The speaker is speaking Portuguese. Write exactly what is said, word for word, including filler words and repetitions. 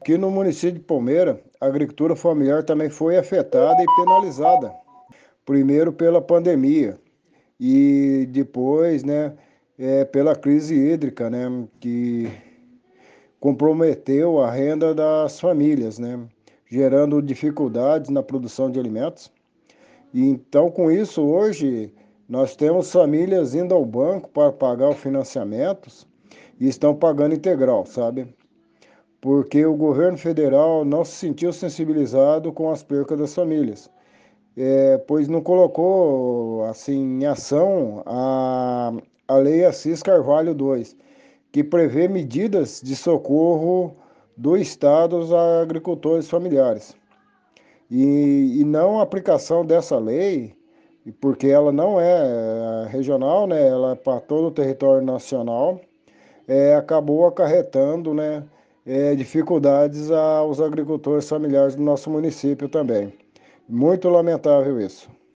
Aqui no município de Palmeira, a agricultura familiar também foi afetada e penalizada. Primeiro pela pandemia e depois, né, é, pela crise hídrica, né, que comprometeu a renda das famílias, né, gerando dificuldades na produção de alimentos. E então, com isso, hoje, nós temos famílias indo ao banco para pagar os financiamentos e estão pagando integral, sabe? Porque o governo federal não se sentiu sensibilizado com as percas das famílias, é, pois não colocou assim em ação a, a Lei Assis Carvalho dois, que prevê medidas de socorro do Estado aos agricultores familiares. E, e não a aplicação dessa lei, porque ela não é regional, né, ela é para todo o território nacional, é, acabou acarretando, né, é, dificuldades aos agricultores familiares do nosso município também. Muito lamentável isso.